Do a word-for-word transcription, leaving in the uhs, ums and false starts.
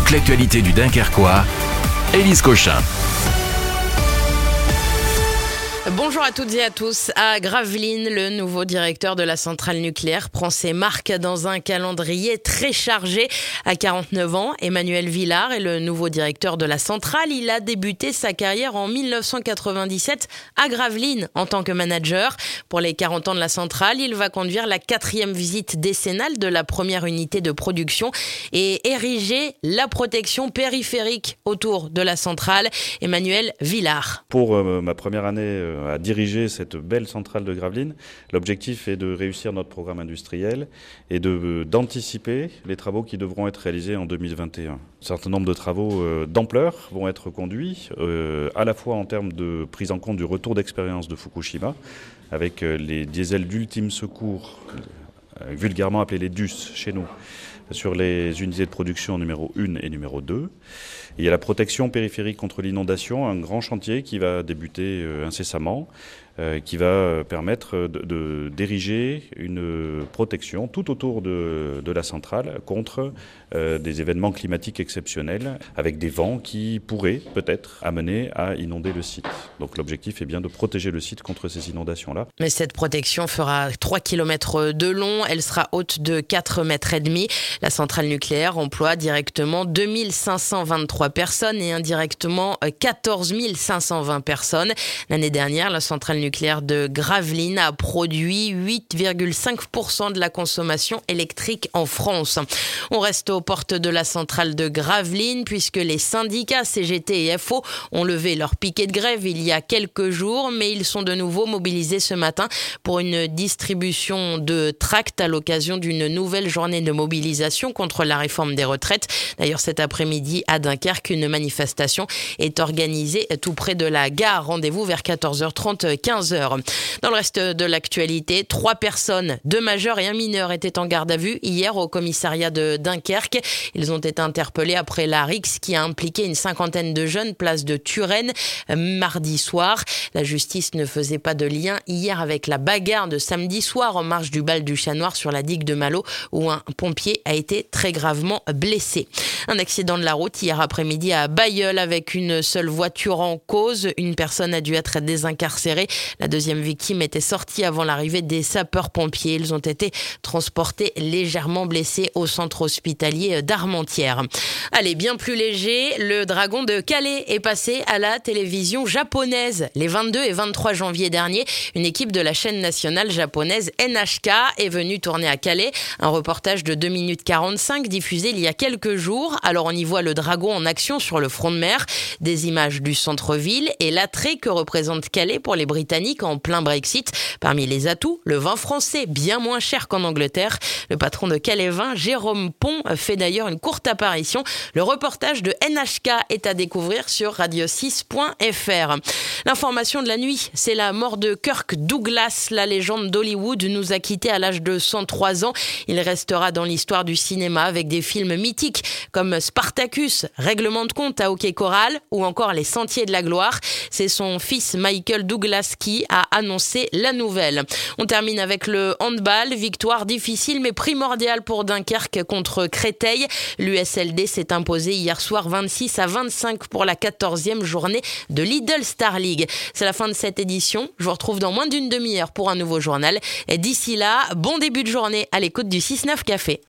toute l'actualité du Dunkerquois, Élise Cochin. Bonjour à toutes et à tous. À Gravelines, le nouveau directeur de la centrale nucléaire prend ses marques dans un calendrier très chargé. À quarante-neuf ans, Emmanuel Villard est le nouveau directeur de la centrale. Il a débuté sa carrière en dix-neuf cent quatre-vingt-dix-sept à Gravelines en tant que manager. Pour les quarante ans de la centrale, il va conduire la quatrième visite décennale de la première unité de production et ériger la protection périphérique autour de la centrale. Emmanuel Villard. Pour euh, ma première année euh, à diriger cette belle centrale de Gravelines, l'objectif est de réussir notre programme industriel et de, d'anticiper les travaux qui devront être réalisés en deux mille vingt et un. Un certain nombre de travaux euh, d'ampleur vont être conduits, euh, à la fois en termes de prise en compte du retour d'expérience de Fukushima, avec euh, les diesels d'ultime secours, euh, vulgairement appelés les D U S chez nous, sur les unités de production numéro un et numéro deux. Il y a la protection périphérique contre l'inondation, un grand chantier qui va débuter euh, incessamment, euh, qui va permettre de, de, d'ériger une protection tout autour de, de la centrale contre euh, des événements climatiques exceptionnels, avec des vents qui pourraient peut-être amener à inonder le site. Donc l'objectif est bien de protéger le site contre ces inondations-là. Mais cette protection fera trois kilomètres de long, elle sera haute de quatre mètres et demi. La centrale nucléaire emploie directement deux mille cinq cent vingt-trois personnes et indirectement quatorze mille cinq cent vingt personnes. L'année dernière, la centrale nucléaire de Gravelines a produit huit virgule cinq pour cent de la consommation électrique en France. On reste aux portes de la centrale de Gravelines puisque les syndicats C G T et F O ont levé leur piquet de grève il y a quelques jours, mais ils sont de nouveau mobilisés ce matin pour une distribution de tracts à l'occasion d'une nouvelle journée de mobilisation contre la réforme des retraites. D'ailleurs, cet après-midi à Dunkerque, une manifestation est organisée tout près de la gare. Rendez-vous vers quatorze heures trente, quinze heures. Dans le reste de l'actualité, trois personnes, deux majeurs et un mineur, étaient en garde à vue hier au commissariat de Dunkerque. Ils ont été interpellés après la rixe qui a impliqué une cinquantaine de jeunes place de Turenne mardi soir. La justice ne faisait pas de lien hier avec la bagarre de samedi soir en marge du bal du Chat Noir sur la digue de Malo où un pompier a été très gravement blessé. Un accident de la route hier après-midi à Bailleul avec une seule voiture en cause. Une personne a dû être désincarcérée. La deuxième victime était sortie avant l'arrivée des sapeurs-pompiers. Ils ont été transportés légèrement blessés au centre hospitalier d'Armentières. Allez, bien plus léger, le dragon de Calais est passé à la télévision japonaise. Les vingt-deux et vingt-trois janvier dernier, une équipe de la chaîne nationale japonaise N H K est venue tourner à Calais. Un reportage de deux minutes quarante-cinq diffusé il y a quelques jours. Alors on y voit le dragon en action sur le front de mer, des images du centre-ville et l'attrait que représente Calais pour les Britanniques en plein Brexit. Parmi les atouts, le vin français, bien moins cher qu'en Angleterre. Le patron de Calais Vin, Jérôme Pont, fait d'ailleurs une courte apparition. Le reportage de N H K est à découvrir sur radio six point f r. L'information de la nuit, c'est la mort de Kirk Douglas. La légende d'Hollywood nous a quittés à l'âge de cent trois ans. Il restera dans l'histoire du cinéma avec des films mythiques comme Spartacus, Règlement de compte à Hockey Choral ou encore Les Sentiers de la Gloire. C'est son fils Michael Douglas qui a annoncé la nouvelle. On termine avec le handball. Victoire difficile mais primordiale pour Dunkerque contre Créteil. L'U S L D s'est imposé hier soir vingt-six à vingt-cinq pour la quatorzième journée de Lidl Star League. C'est la fin de cette édition. Je vous retrouve dans moins d'une demi-heure pour un nouveau journal. Et d'ici là, bon début de journée à l'écoute du six neuf Café.